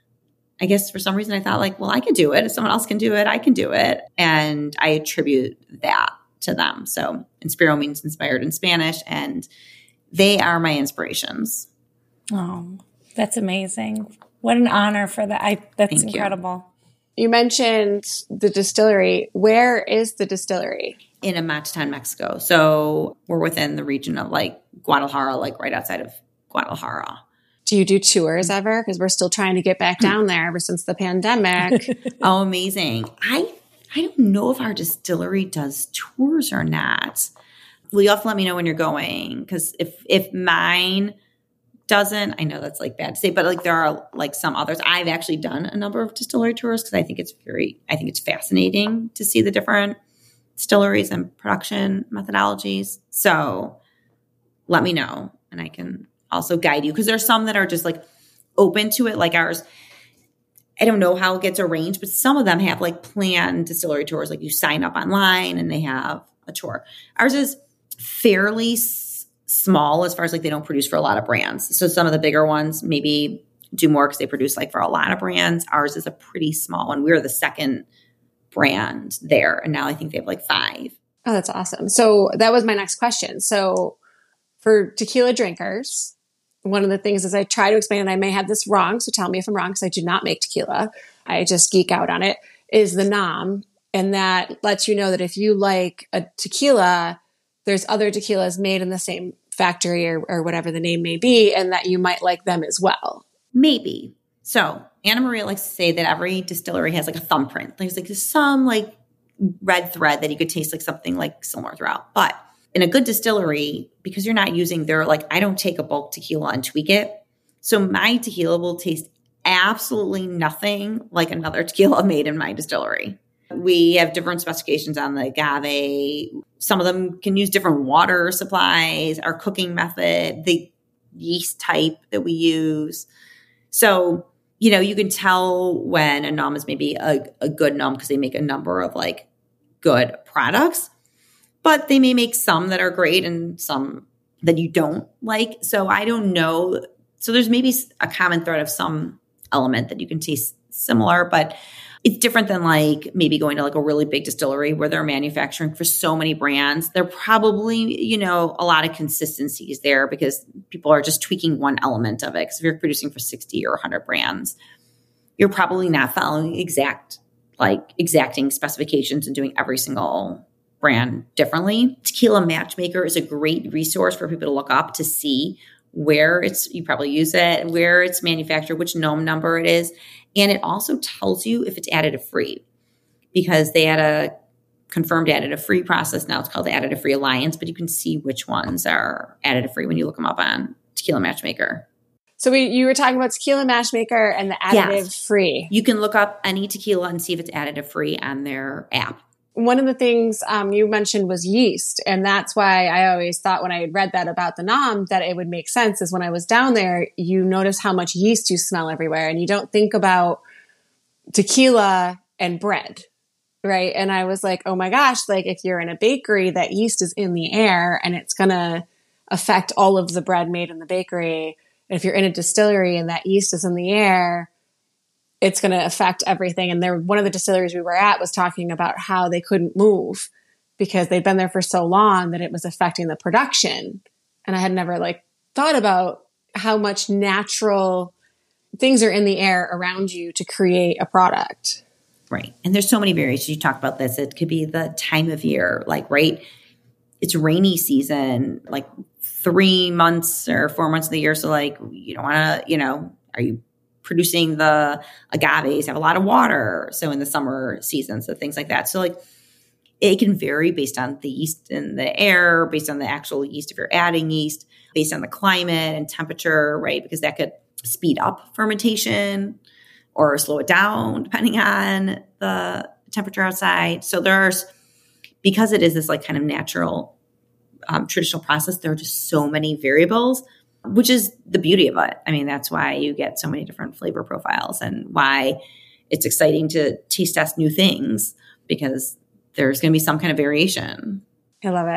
I guess for some reason I thought like, well, I could do it. If someone else can do it, I can do it. And I attribute that to them. So Inspiro means inspired in Spanish, and they are my inspirations. Oh, that's amazing. What an honor for that. That's incredible. You mentioned the distillery. Where is the distillery? In Amatitan, Mexico. So we're within the region of like Guadalajara, like right outside of Guadalajara. Do you do tours ever? Because we're still trying to get back down there ever since the pandemic. Oh, amazing. I don't know if our distillery does tours or not. Well, you have to let me know when you're going, because if mine doesn't, I know that's like bad to say, but like there are like some others. I've actually done a number of distillery tours because I think it's fascinating to see the different distilleries and production methodologies. So let me know and I can also guide you, because there's some that are just like open to it, like ours. I don't know how it gets arranged, but some of them have like planned distillery tours, like you sign up online and they have a tour. Ours is fairly small as far as like they don't produce for a lot of brands. So some of the bigger ones maybe do more because they produce like for a lot of brands. Ours is a pretty small one. We're the second brand there. And now I think they have like 5. Oh, that's awesome. So that was my next question. So for tequila drinkers, one of the things is I try to explain, and I may have this wrong, so tell me if I'm wrong, because I do not make tequila. I just geek out on it, is the NAM. And that lets you know that if you like a tequila, there's other tequilas made in the same factory or whatever the name may be, and that you might like them as well. Maybe. So Anna Maria likes to say that every distillery has like a thumbprint. There's like some like red thread that you could taste like something like similar throughout. But in a good distillery, because you're not using their, like, I don't take a bulk tequila and tweak it. So my tequila will taste absolutely nothing like another tequila made in my distillery. We have different specifications on the agave. Some of them can use different water supplies, our cooking method, the yeast type that we use. So, you can tell when a NAM is maybe a good NAM because they make a number of like good products. But they may make some that are great and some that you don't like. So I don't know. So there's maybe a common thread of some element that you can taste similar, but it's different than like maybe going to like a really big distillery where they're manufacturing for so many brands. They're probably, a lot of consistencies there because people are just tweaking one element of it. Because if you're producing for 60 or 100 brands, you're probably not following exacting specifications and doing every single brand differently. Tequila Matchmaker is a great resource for people to look up to see where you probably use it, where it's manufactured, which NOM number it is. And it also tells you if it's additive free, because they had a confirmed additive free process. Now it's called the Additive Free Alliance, but you can see which ones are additive free when you look them up on Tequila Matchmaker. So you were talking about Tequila Matchmaker and the additive free. You can look up any tequila and see if it's additive free on their app. One of the things you mentioned was yeast. And that's why I always thought when I had read that about the NAM that it would make sense, is when I was down there, you notice how much yeast you smell everywhere. And you don't think about tequila and bread, right? And I was like, oh my gosh, like if you're in a bakery, that yeast is in the air and it's going to affect all of the bread made in the bakery. And if you're in a distillery and that yeast is in the air, it's going to affect everything. And one of the distilleries we were at was talking about how they couldn't move because they'd been there for so long that it was affecting the production. And I had never thought about how much natural things are in the air around you to create a product. Right. And there's so many variations. You talk about this. It could be the time of year, right? It's rainy season, 3 months or 4 months of the year. So you don't want to, are you producing the agaves have a lot of water. So in the summer season, so things like that. So it can vary based on the yeast in the air, based on the actual yeast if you're adding yeast, based on the climate and temperature, right? Because that could speed up fermentation or slow it down depending on the temperature outside. So because it is this kind of natural traditional process, there are just so many variables, which is the beauty of it. I mean, that's why you get so many different flavor profiles and why it's exciting to taste test new things, because there's going to be some kind of variation. I love it.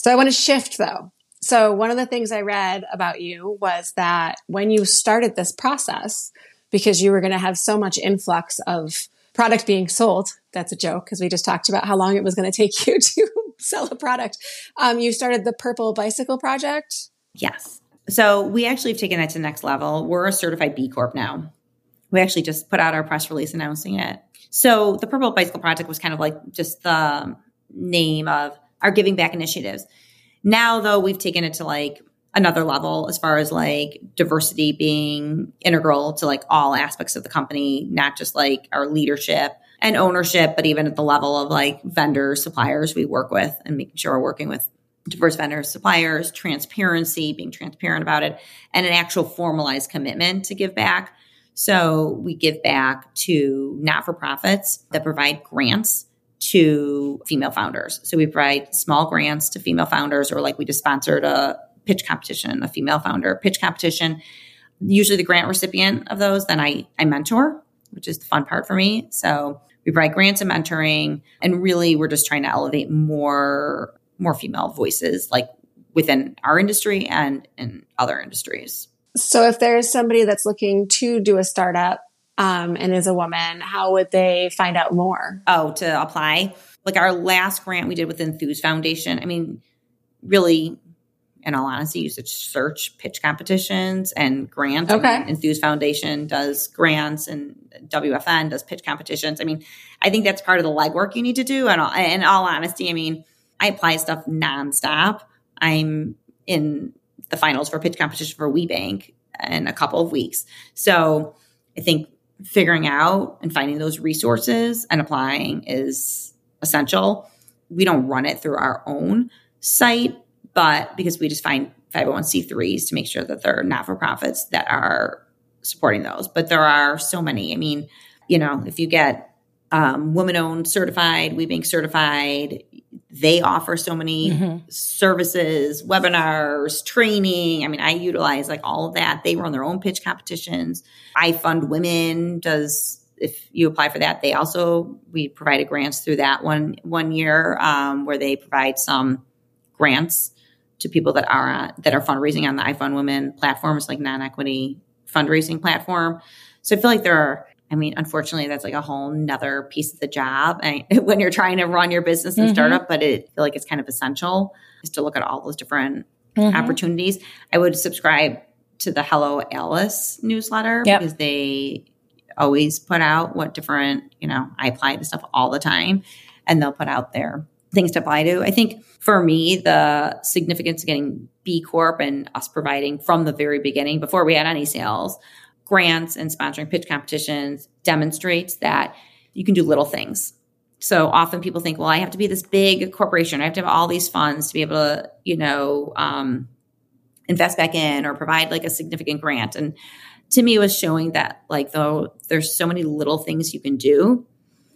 So I want to shift though. So one of the things I read about you was that when you started this process, because you were going to have so much influx of product being sold, that's a joke because we just talked about how long it was going to take you to sell a product. You started the Purple Bicycle Project. Yes. So we actually have taken that to the next level. We're a certified B Corp now. We actually just put out our press release announcing it. So the Purple Bicycle Project was kind of like just the name of our giving back initiatives. Now, though, we've taken it to like another level as far as like diversity being integral to like all aspects of the company, not just like our leadership and ownership, but even at the level of like vendors, suppliers we work with and making sure we're working with diverse vendors, suppliers, transparency, being transparent about it, and an actual formalized commitment to give back. So we give back to not-for-profits that provide grants to female founders. So we provide small grants to female founders, or like we just sponsored a pitch competition, a female founder pitch competition. Usually the grant recipient of those, then I mentor, which is the fun part for me. So we provide grants and mentoring, and really we're just trying to elevate more female voices like within our industry and in other industries. So if there's somebody that's looking to do a startup, and is a woman, how would they find out more? Oh, to apply? Like our last grant we did with Enthuse Foundation. I mean, really, in all honesty, you should search pitch competitions and grants. Okay. And Enthuse Foundation does grants and WFN does pitch competitions. I mean, I think that's part of the legwork you need to do. And in all honesty, I mean, I apply stuff nonstop. I'm in the finals for pitch competition for WeBank in a couple of weeks. So I think figuring out and finding those resources and applying is essential. We don't run it through our own site, but because we just find 501c3s to make sure that they're not-for-profits that are supporting those. But there are so many. I mean, you know, if you get women-owned certified, WeBank certified, they offer so many services, webinars, training. I mean, I utilize like all of that. They run their own pitch competitions. iFund Women does, if you apply for that, we provided grants through that one year where they provide some grants to people that are fundraising on the iFund Women platform. It's like non-equity fundraising platform. So I feel like unfortunately, that's like a whole nother piece of the job when you're trying to run your business and startup, but I feel like it's kind of essential is to look at all those different opportunities. I would subscribe to the Hello Alice newsletter because they always put out what different, I apply to stuff all the time, and they'll put out their things to apply to. I think for me, the significance of getting B Corp and us providing from the very beginning, before we had any sales, grants and sponsoring pitch competitions demonstrates that you can do little things. So often people think, well, I have to be this big corporation. I have to have all these funds to be able to, invest back in or provide like a significant grant. And to me, it was showing that like, though there's so many little things you can do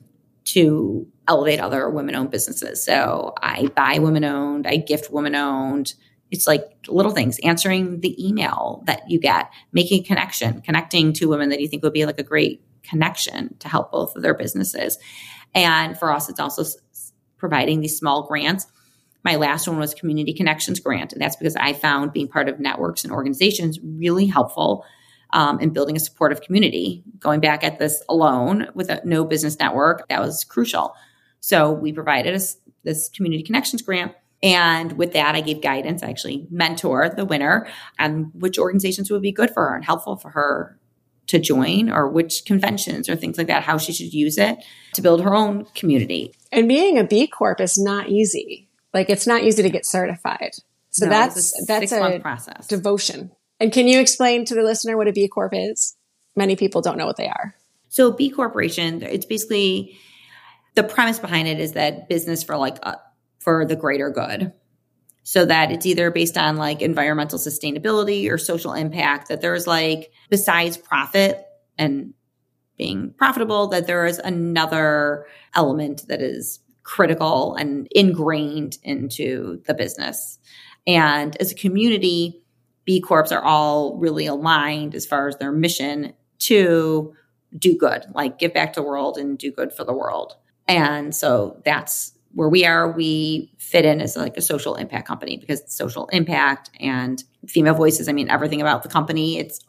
to elevate other women-owned businesses. So I buy women-owned, I gift women-owned. It's like little things, answering the email that you get, making a connection, connecting to women that you think would be like a great connection to help both of their businesses. And for us, it's also providing these small grants. My last one was Community Connections Grant. And that's because I found being part of networks and organizations really helpful in building a supportive community. Going back at this alone with no business network, that was crucial. So we provided this Community Connections Grant. And with that, I gave guidance. I actually mentor the winner on which organizations would be good for her and helpful for her to join, or which conventions or things like that, how she should use it to build her own community. And being a B Corp is not easy. Like, it's not easy to get certified. So no, that's a 6-month process. Devotion. And can you explain to the listener what a B Corp is? Many people don't know what they are. So B Corporation, it's basically, the premise behind it is that business for the greater good. So that it's either based on like environmental sustainability or social impact, that there's like, besides profit and being profitable, that there is another element that is critical and ingrained into the business. And as a community, B Corps are all really aligned as far as their mission to do good, like give back to the world and do good for the world. And so that's where we fit in as like a social impact company, because it's social impact and female voices. I mean, everything about the company, it's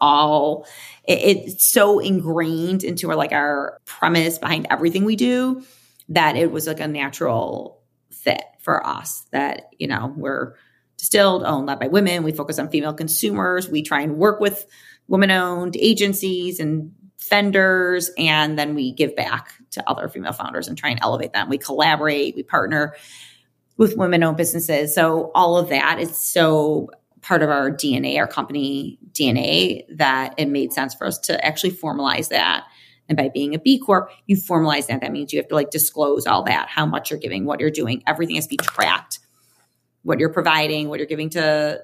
so ingrained into our premise behind everything we do that it was like a natural fit for us that, we're distilled, owned, led by women. We focus on female consumers. We try and work with women-owned agencies and vendors, and then we give back to other female founders and try and elevate them. We collaborate, we partner with women-owned businesses. So all of that is so part of our DNA, our company DNA, that it made sense for us to actually formalize that. And by being a B Corp, you formalize that. That means you have to disclose all that, how much you're giving, what you're doing. Everything has to be tracked, what you're providing, what you're giving to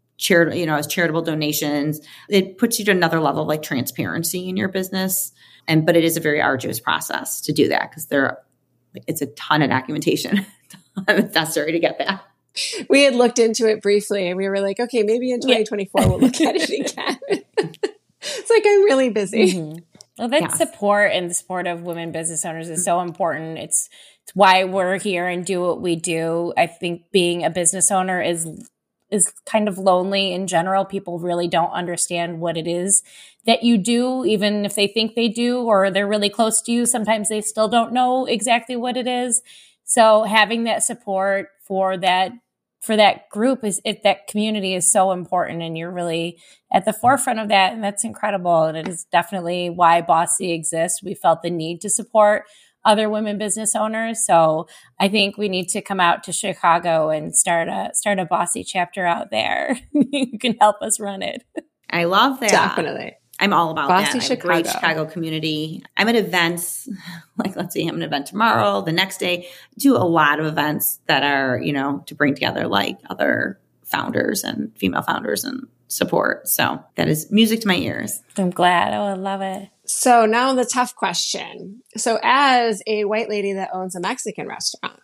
as charitable donations. It puts you to another level of transparency in your business. But it is a very arduous process to do that, because it's a ton of documentation that's necessary to get that. We had looked into it briefly and we were like, okay, maybe in 2024 we'll look at it again. It's I'm really busy. Mm-hmm. Well, that support and the support of women business owners is so important. It's why we're here and do what we do. I think being a business owner is kind of lonely in general. People really don't understand what it is that you do, even if they think they do or they're really close to you. Sometimes they still don't know exactly what it is. So having that support for that group that community is so important, and you're really at the forefront of that, and that's incredible. And it is definitely why Bossy exists. We felt the need to support other women business owners. So I think we need to come out to Chicago and start a Bossy chapter out there. You can help us run it. I love that. Definitely. I'm all about Bossy that. I have a great Chicago community. I'm at events, let's see, I'm at an event tomorrow, the next day. I do a lot of events that are, to bring together other founders and female founders and support. So that is music to my ears. I'm glad. Oh, I love it. So now the tough question. So as a white lady that owns a Mexican restaurant,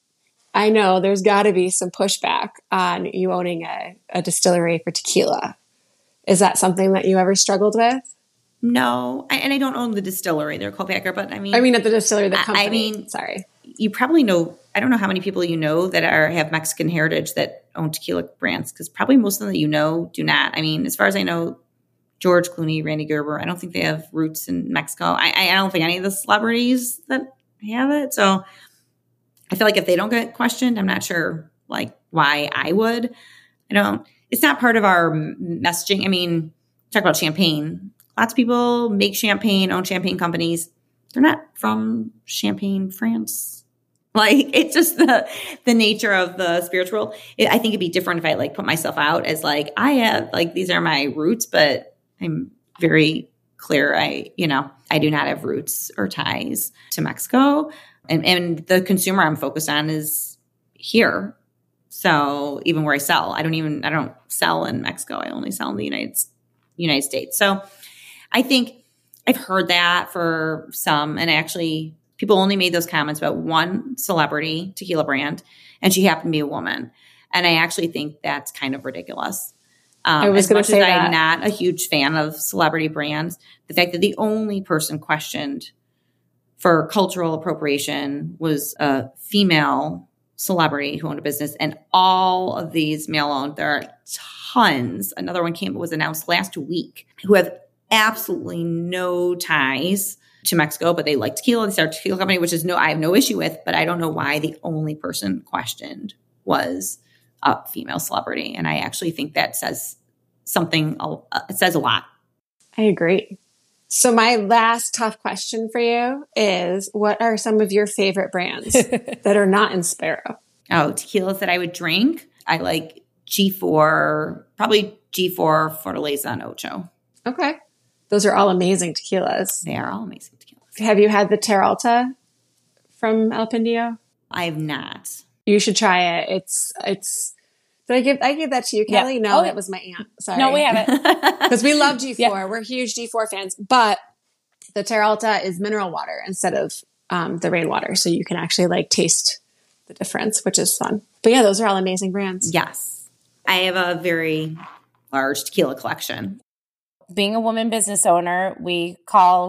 I know there's got to be some pushback on you owning a distillery for tequila. Is that something that you ever struggled with? No, and I don't own the distillery. They're a co-packer, but I mean at the distillery, the company. Sorry. You probably know, I don't know how many people you know that have Mexican heritage that own tequila brands, because probably most of them that do not. I mean, as far as I know, George Clooney, Randy Gerber, I don't think they have roots in Mexico. I don't think any of the celebrities that have it. So I feel like if they don't get questioned, I'm not sure why I would. It's not part of our messaging. I mean, talk about champagne. Lots of people make champagne, own champagne companies. They're not from Champagne, France. It's just the nature of the spirits world. I think it'd be different if I put myself out as I have these are my roots, but I'm very clear. I do not have roots or ties to Mexico, and the consumer I'm focused on is here. So even where I sell, I don't sell in Mexico. I only sell in the United States. So I think I've heard that for some, and actually people only made those comments about one celebrity tequila brand, and she happened to be a woman. And I actually think that's kind of ridiculous. I was going to say that. I'm not a huge fan of celebrity brands, the fact that the only person questioned for cultural appropriation was a female celebrity who owned a business, and all of these male-owned, there are tons. Another one was announced last week, who have absolutely no ties to Mexico, but they like tequila. They started a tequila company, which I have no issue with, but I don't know why the only person questioned was a female celebrity. And I actually think that says something, it says a lot. I agree. So my last tough question for you is, what are some of your favorite brands that are not in Sparrow? Oh, tequilas that I would drink. I like G4, probably G4, Fortaleza, and Ocho. Okay. Those are all amazing tequilas. They are all amazing tequilas. Have you had the Terralta from El Pendio? I have not. You should try it. It's. Did I give that to you, Kelly? Yeah. No, that was my aunt. Sorry. No, we haven't. Because we love G4. Yeah. We're huge G4 fans. But the Terralta is mineral water instead of the rainwater. So you can actually taste the difference, which is fun. But yeah, those are all amazing brands. Yes. I have a very large tequila collection. Being a woman business owner, we call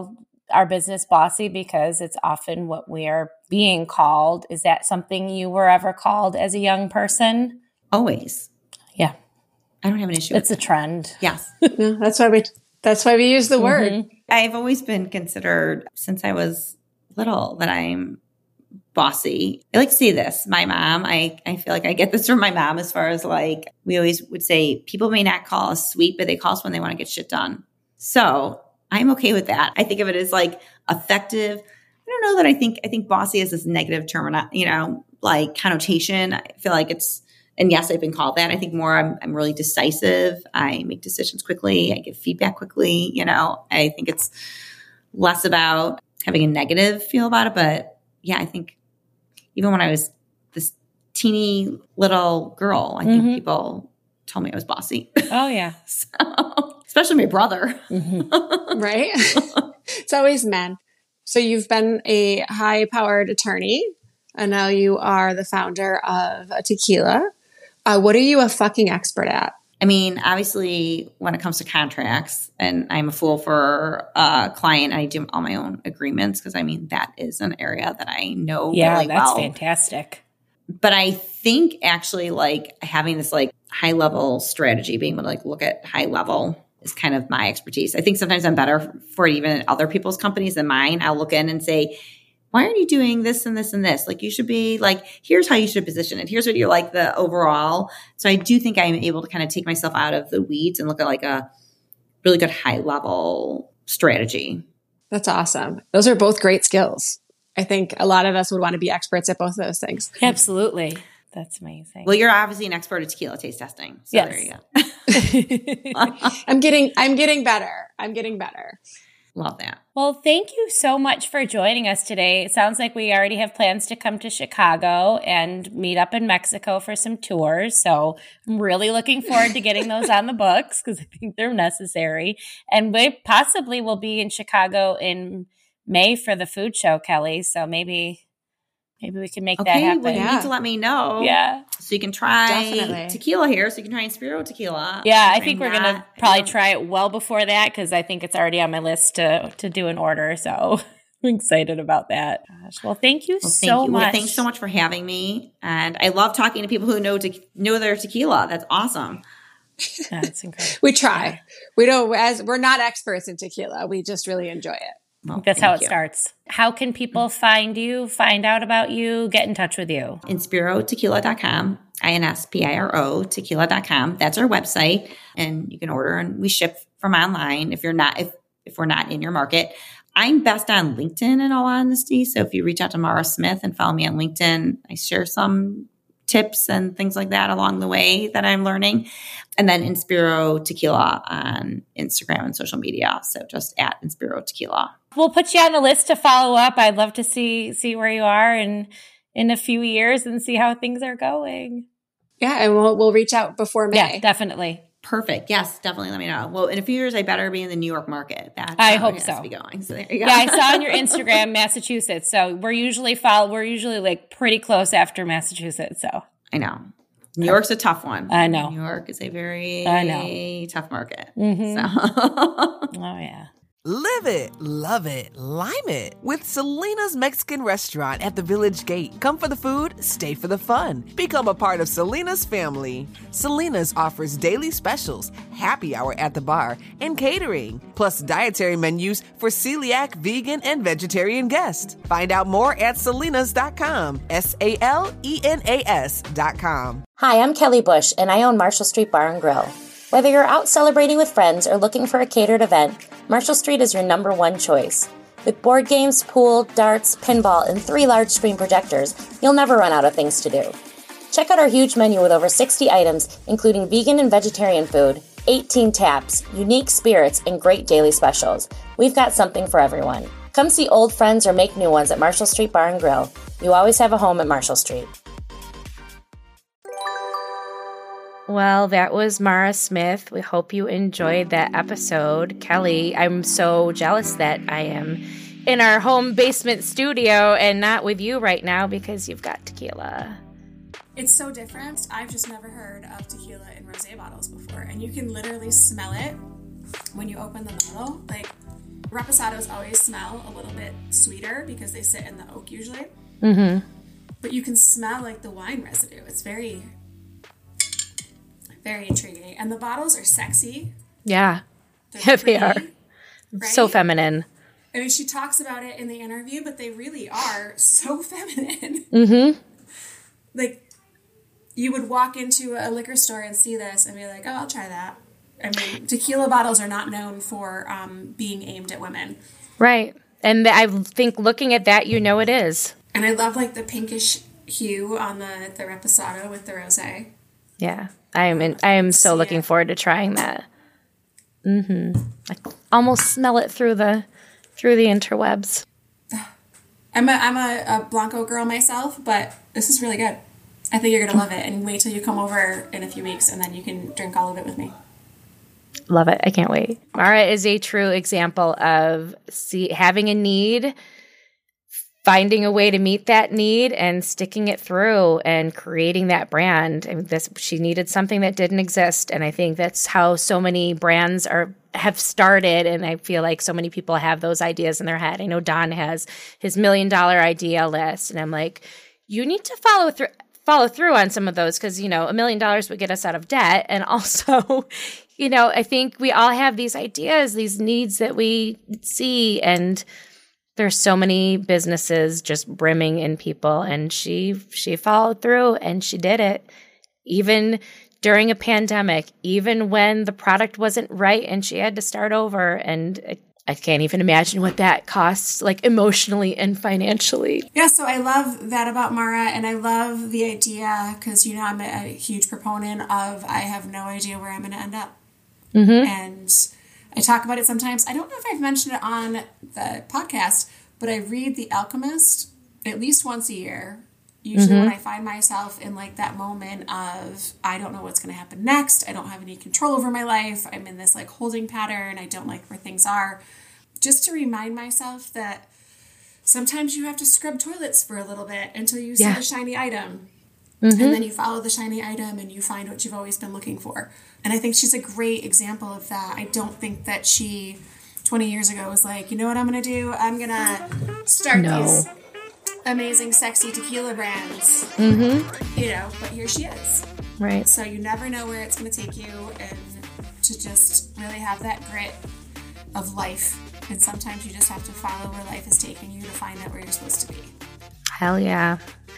our business bossy because it's often what we are being called. Is that something you were ever called as a young person? Always. Yeah. I don't have an issue It's with a trend. Yes. Yeah, that's why we use the word. I've always been considered, since I was little, that I'm bossy. I like to say this. My mom, I feel like I get this from my mom as far as like, we always would say, people may not call us sweet, but they call us when they want to get shit done. So I'm okay with that. I think of it as like effective. I don't know that I think bossy is this negative term, like connotation. I feel like it's, and yes, I've been called that. I think more I'm really decisive. I make decisions quickly. I give feedback quickly. I think it's less about having a negative feel about it. But yeah, I think even when I was this teeny little girl, I think people told me I was bossy. Oh, yeah. So, especially my brother. Right? It's always men. So you've been a high-powered attorney, and now you are the founder of a tequila. What are you a fucking expert at? I mean, obviously, when it comes to contracts, and I'm a fool for a client, I do all my own agreements because, I mean, that is an area that I know really well. Yeah, that's fantastic. But I think actually, like, having this, like, high-level strategy, being able to, like, look at high level is kind of my expertise. I think sometimes I'm better for it even other people's companies than mine. I'll look in and say, why aren't you doing this and this and this? Like, you should be like, here's how you should position it. Here's what you're like the overall. So I do think I'm able to kind of take myself out of the weeds and look at like a really good high level strategy. That's awesome. Those are both great skills. I think a lot of us would want to be experts at both of those things. Absolutely. That's amazing. Well, you're obviously an expert at tequila taste testing. So yes. There you go. I'm getting better. I'm getting better. Love that. Well, thank you so much for joining us today. It sounds like we already have plans to come to Chicago and meet up in Mexico for some tours. So I'm really looking forward to getting those on the books because I think they're necessary. And we possibly will be in Chicago in May for the food show, Kelly. So maybe we can make that happen. Well, you need to let me know. Yeah. So you can try tequila here. So you can try Inspiro tequila. Yeah, I think we're going to probably try it well before that because I think it's already on my list to do an order. So I'm excited about that. Gosh. Well, thank you so much. Well, thanks so much for having me. And I love talking to people who know their tequila. That's awesome. That's incredible. We try. We're not experts in tequila. We just really enjoy it. Well, that's how it starts. How can people find you, find out about you, get in touch with you? InspiroTequila.com, INSPIRO tequila.com. That's our website. And you can order and we ship from online if we're not in your market. I'm best on LinkedIn in all honesty. So if you reach out to Mara Smith and follow me on LinkedIn, I share some tips and things like that along the way that I'm learning. And then Inspiro Tequila on Instagram and social media. So just at Inspiro Tequila. We'll put you on the list to follow up. I'd love to see where you are in a few years and see how things are going. Yeah, and we'll reach out before May. Yeah, definitely. Perfect. Yes, definitely. Let me know. Well, in a few years, I better be in the New York market. I hope so. To be going. So there you go. Yeah, I saw on your Instagram, Massachusetts. So we're usually like pretty close after Massachusetts. So I know. New York's a tough one. I know. New York is a very tough market. Mm-hmm. So. Oh, yeah. Live it, love it, lime it with Selena's Mexican Restaurant at the Village Gate. Come for the food, stay for the fun. Become a part of Selena's family. Selena's offers daily specials, happy hour at the bar, and catering, plus dietary menus for celiac, vegan, and vegetarian guests. Find out more at selenas.com, SALENAS.com. Hi, I'm Kelly Bush, and I own Marshall Street Bar and Grill. Whether you're out celebrating with friends or looking for a catered event, Marshall Street is your number one choice. With board games, pool, darts, pinball, and 3 large screen projectors, you'll never run out of things to do. Check out our huge menu with over 60 items, including vegan and vegetarian food, 18 taps, unique spirits, and great daily specials. We've got something for everyone. Come see old friends or make new ones at Marshall Street Bar and Grill. You always have a home at Marshall Street. Well, that was Mara Smith. We hope you enjoyed that episode. Kelly, I'm so jealous that I am in our home basement studio and not with you right now because you've got tequila. It's so different. I've just never heard of tequila in rosé bottles before. And you can literally smell it when you open the bottle. Like, Reposados always smell a little bit sweeter because they sit in the oak usually. Mm-hmm. But you can smell like the wine residue. It's very, very intriguing. And the bottles are sexy. Yeah. They're They are. right? So feminine. I mean, she talks about it in the interview, but they really are so feminine. Mm-hmm. Like, you would walk into a liquor store and see this and be like, oh, I'll try that. I mean, tequila bottles are not known for being aimed at women. Right. And I think looking at that, you know it is. And I love, like, the pinkish hue on the Reposado with the rosé. Yeah. I am so looking forward to trying that. Mm-hmm. I almost smell it through the interwebs. I'm a Blanco girl myself, but this is really good. I think you're going to love it. And wait till you come over in a few weeks, and then you can drink all of it with me. Love it. I can't wait. Mara is a true example of having a need, finding a way to meet that need, and sticking it through and creating that brand. I mean, she needed something that didn't exist, and I think that's how so many brands have started. And I feel like so many people have those ideas in their head. I know Don has his $1 million idea list, and I'm like, you need to follow through on some of those because, $1 million would get us out of debt, and also. I think we all have these ideas, these needs that we see, and there's so many businesses just brimming in people, and she followed through and she did it. Even during a pandemic, even when the product wasn't right and she had to start over, and I can't even imagine what that costs, like emotionally and financially. Yeah, so I love that about Mara, and I love the idea because, I'm a huge proponent of I have no idea where I'm going to end up. Mm-hmm. And I talk about it sometimes. I don't know if I've mentioned it on the podcast, but I read The Alchemist at least once a year. Usually when I find myself in like that moment of I don't know what's going to happen next. I don't have any control over my life. I'm in this like holding pattern. I don't like where things are. Just to remind myself that sometimes you have to scrub toilets for a little bit until you see the shiny item. Mm-hmm. And then you follow the shiny item and you find what you've always been looking for. And I think she's a great example of that. I don't think that she 20 years ago was like, you know what I'm going to do? I'm going to start these amazing, sexy tequila brands. Mm-hmm. But here she is. Right. So you never know where it's going to take you, and to just really have that grit of life. And sometimes you just have to follow where life is taking you to find out where you're supposed to be. Hell yeah.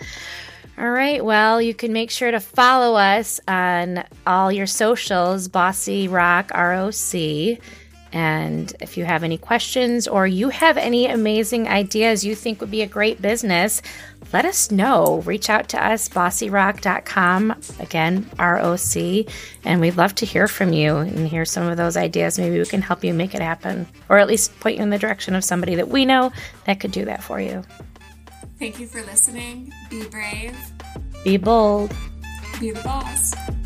All right. Well, you can make sure to follow us on all your socials, Bossy Rock ROC. And if you have any questions or you have any amazing ideas you think would be a great business, let us know. Reach out to us, bossyrock.com, again, ROC, and we'd love to hear from you and hear some of those ideas. Maybe we can help you make it happen, or at least point you in the direction of somebody that we know that could do that for you. Thank you for listening. Be brave. Be bold. Be the boss.